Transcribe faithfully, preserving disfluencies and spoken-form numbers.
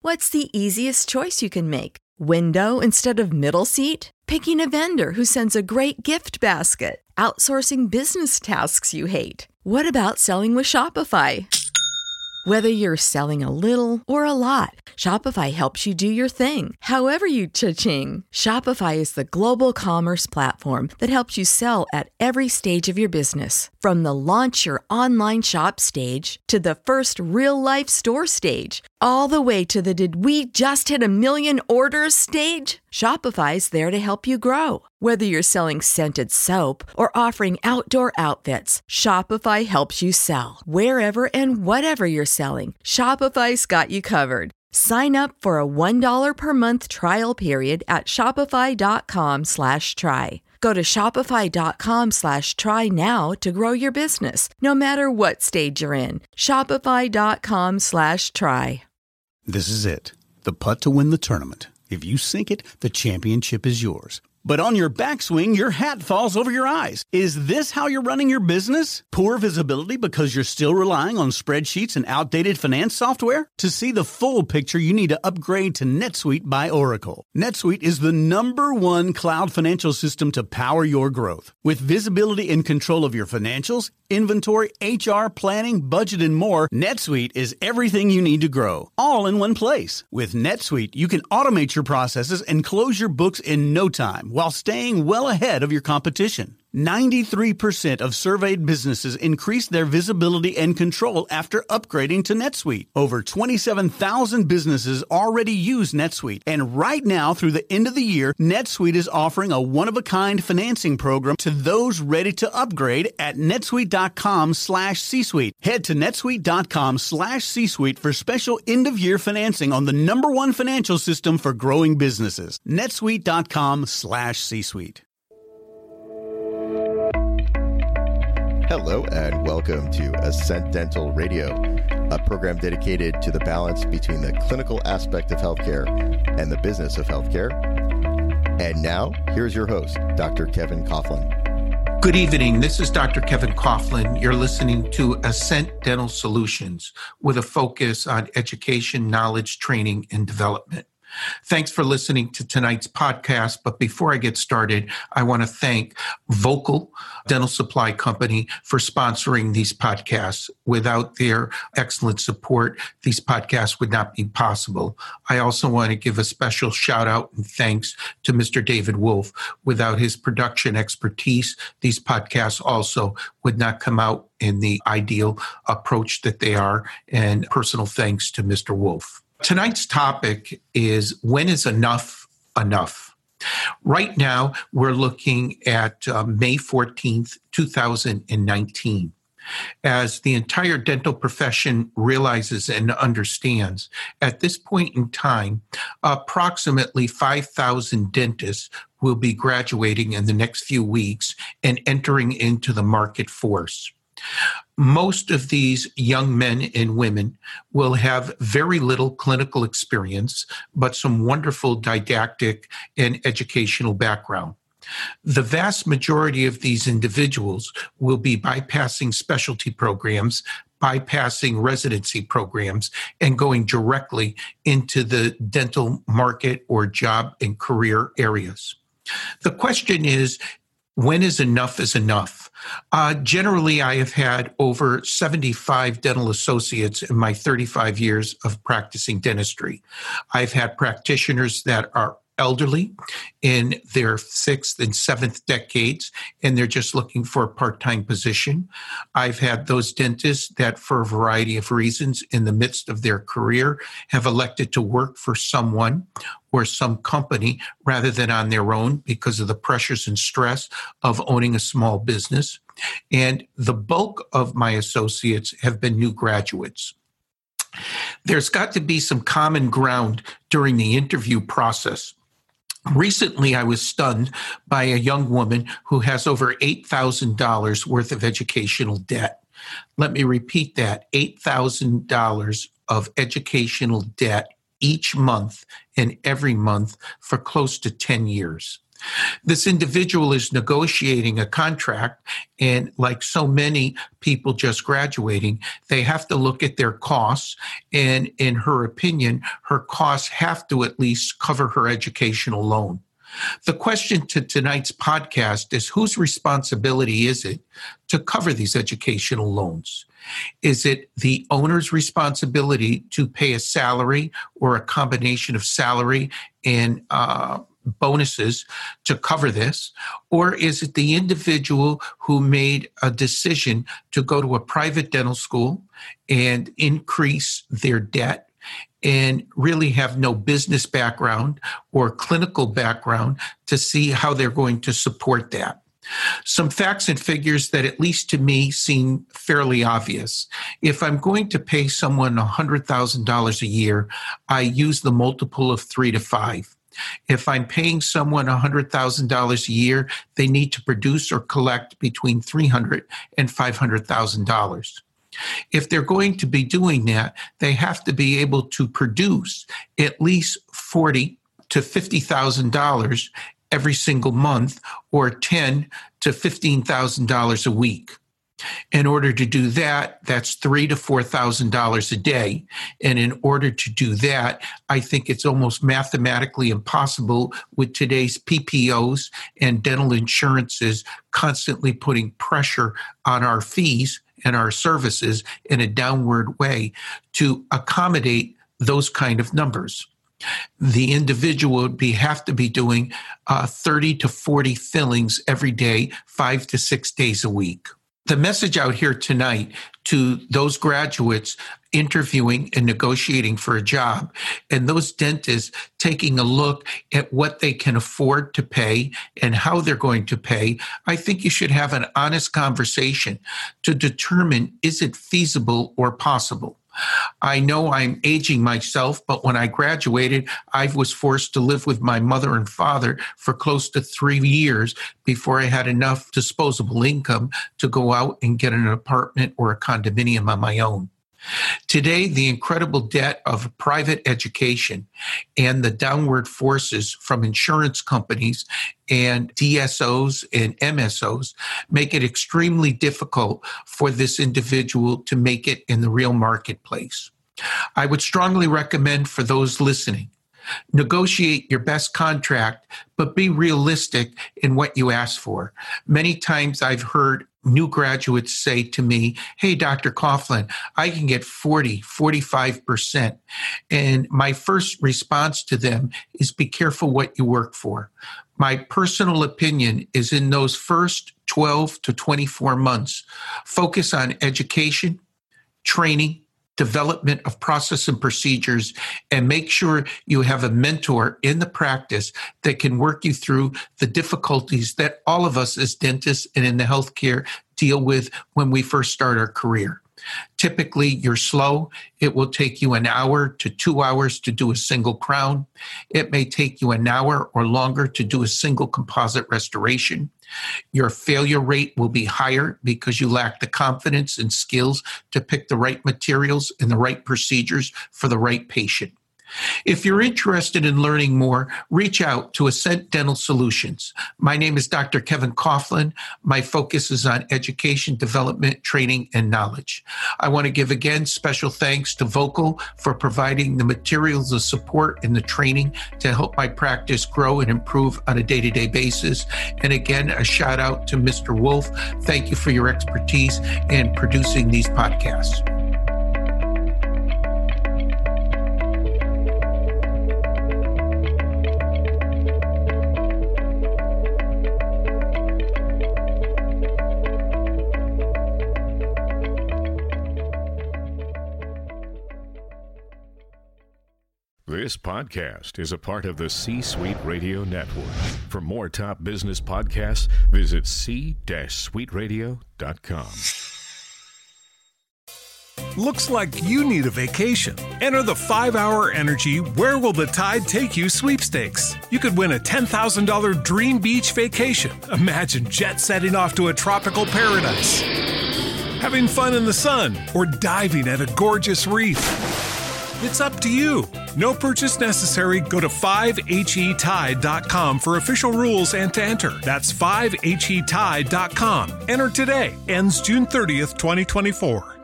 What's the easiest choice you can make? Window instead of middle seat? Picking a vendor who sends a great gift basket? Outsourcing business tasks you hate? What about selling with Shopify? Whether you're selling a little or a lot, Shopify helps you do your thing, however you cha-ching. Shopify is the global commerce platform that helps you sell at every stage of your business. From the launch your online shop stage to the first real-life store stage, all the way to the did we just hit a million orders stage. Shopify's there to help you grow. Whether you're selling scented soap or offering outdoor outfits, Shopify helps you sell. Wherever and whatever you're selling, Shopify's got you covered. Sign up for a one dollar per month trial period at shopify.com slash try. Go to shopify.com slash try now to grow your business, no matter what stage you're in. Shopify.com slash try. This is it. The putt to win the tournament. If you sink it, the championship is yours. But on your backswing, your hat falls over your eyes. Is this how you're running your business? Poor visibility because you're still relying on spreadsheets and outdated finance software? To see the full picture, you need to upgrade to NetSuite by Oracle. NetSuite is the number one cloud financial system to power your growth. With visibility and control of your financials, inventory, H R, planning, budget, and more, NetSuite is everything you need to grow, all in one place. With NetSuite, you can automate your processes and close your books in no time while staying well ahead of your competition. ninety-three percent of surveyed businesses increased their visibility and control after upgrading to NetSuite. Over twenty-seven thousand businesses already use NetSuite. And right now, through the end of the year, NetSuite is offering a one-of-a-kind financing program to those ready to upgrade at netsuite.com slash C-Suite. Head to netsuite.com slash C-Suite for special end-of-year financing on the number one financial system for growing businesses. netsuite.com slash C-Suite. Hello and welcome to Ascent Dental Radio, a program dedicated to the balance between the clinical aspect of healthcare and the business of healthcare. And now, here's your host, Doctor Kevin Coughlin. Good evening. This is Doctor Kevin Coughlin. You're listening to Ascent Dental Solutions with a focus on education, knowledge, training, and development. Thanks for listening to tonight's podcast. But before I get started, I want to thank Vocal Dental Supply Company for sponsoring these podcasts. Without their excellent support, these podcasts would not be possible. I also want to give a special shout out and thanks to Mister David Wolf. Without his production expertise, these podcasts also would not come out in the ideal approach that they are. And personal thanks to Mister Wolf. Tonight's topic is, when is enough enough? Right now, we're looking at uh, May fourteenth, two thousand nineteen. As the entire dental profession realizes and understands, at this point in time, approximately five thousand dentists will be graduating in the next few weeks and entering into the market force. Most of these young men and women will have very little clinical experience, but some wonderful didactic and educational background. The vast majority of these individuals will be bypassing specialty programs, bypassing residency programs, and going directly into the dental market or job and career areas. The question is, when is enough is enough? Uh, generally, I have had over seventy-five dental associates in my thirty-five years of practicing dentistry. I've had practitioners that are elderly in their sixth and seventh decades, and they're just looking for a part-time position. I've had those dentists that, for a variety of reasons, in the midst of their career, have elected to work for someone or some company rather than on their own because of the pressures and stress of owning a small business. And the bulk of my associates have been new graduates. There's got to be some common ground during the interview process. Recently, I was stunned by a young woman who has over eight thousand dollars worth of educational debt. Let me repeat that, eight thousand dollars of educational debt each month and every month for close to ten years. This individual is negotiating a contract, and like so many people just graduating, they have to look at their costs, and in her opinion, her costs have to at least cover her educational loan. The question to tonight's podcast is, whose responsibility is it to cover these educational loans? Is it the owner's responsibility to pay a salary or a combination of salary and uh, bonuses to cover this? Or is it the individual who made a decision to go to a private dental school and increase their debt and really have no business background or clinical background to see how they're going to support that? Some facts and figures that, at least to me, seem fairly obvious. If I'm going to pay someone one hundred thousand dollars a year, I use the multiple of three to five. If I'm paying someone one hundred thousand dollars a year, they need to produce or collect between three hundred thousand dollars and five hundred thousand dollars. If they're going to be doing that, they have to be able to produce at least forty thousand dollars to fifty thousand dollars every single month, or ten thousand dollars to fifteen thousand dollars a week. In order to do that, that's three thousand to four thousand dollars a day. And in order to do that, I think it's almost mathematically impossible with today's P P Os and dental insurances constantly putting pressure on our fees and our services in a downward way to accommodate those kind of numbers. The individual would be have to be doing uh, thirty to forty fillings every day, five to six days a week. The message out here tonight to those graduates interviewing and negotiating for a job, and those dentists taking a look at what they can afford to pay and how they're going to pay, I think you should have an honest conversation to determine, is it feasible or possible? I know I'm aging myself, but when I graduated, I was forced to live with my mother and father for close to three years before I had enough disposable income to go out and get an apartment or a condominium on my own. Today, the incredible debt of private education and the downward forces from insurance companies and D S Os and M S Os make it extremely difficult for this individual to make it in the real marketplace. I would strongly recommend for those listening, negotiate your best contract, but be realistic in what you ask for. Many times I've heard new graduates say to me, hey, Doctor Coughlin, I can get forty, forty-five percent. And my first response to them is be careful what you work for. My personal opinion is in those first twelve to twenty-four months, focus on education, training, development of process and procedures, and make sure you have a mentor in the practice that can work you through the difficulties that all of us as dentists and in the healthcare deal with when we first start our career. Typically, you're slow. It will take you an hour to two hours to do a single crown. It may take you an hour or longer to do a single composite restoration. Your failure rate will be higher because you lack the confidence and skills to pick the right materials and the right procedures for the right patient. If you're interested in learning more, reach out to Ascent Dental Solutions. My name is Doctor Kevin Coughlin. My focus is on education, development, training, and knowledge. I want to give again special thanks to Vocal for providing the materials, the support, and the training to help my practice grow and improve on a day-to-day basis. And again, a shout out to Mister Wolf. Thank you for your expertise in producing these podcasts. This podcast is a part of the C-Suite Radio Network. For more top business podcasts, visit c suite radio dot com. Looks like you need a vacation. Enter the five hour Energy Where Will the Tide Take You sweepstakes. You could win a ten thousand dollars dream beach vacation. Imagine jet setting off to a tropical paradise, having fun in the sun, or diving at a gorgeous reef. It's up to you. No purchase necessary. Go to five H E tide dot com for official rules and to enter. That's five H E tide dot com. Enter today. Ends June thirtieth, twenty twenty-four.